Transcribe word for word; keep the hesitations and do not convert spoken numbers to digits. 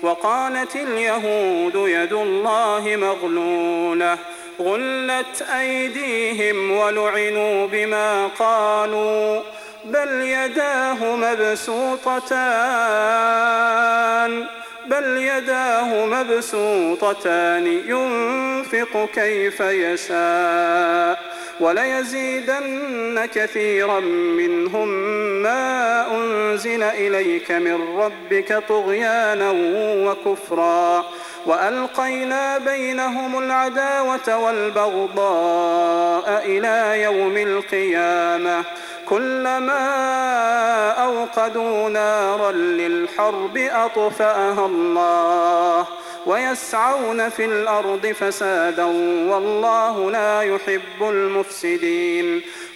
وقالت اليهود يد الله مغلولة غلت أيديهم ولعنوا بما قالوا بل يداه مبسوطتان بل يداه مبسوطتان ينفق كيف يشاء وليزيدن كثيرا منهم ما أنزل إليك من ربك طغيانا وكفرا وألقينا بينهم العداوة والبغضاء إلى يوم القيامة كلما أوقدوا نارا للحرب أطفأها الله ويسعون في الأرض فسادا والله لا يحب المفسدين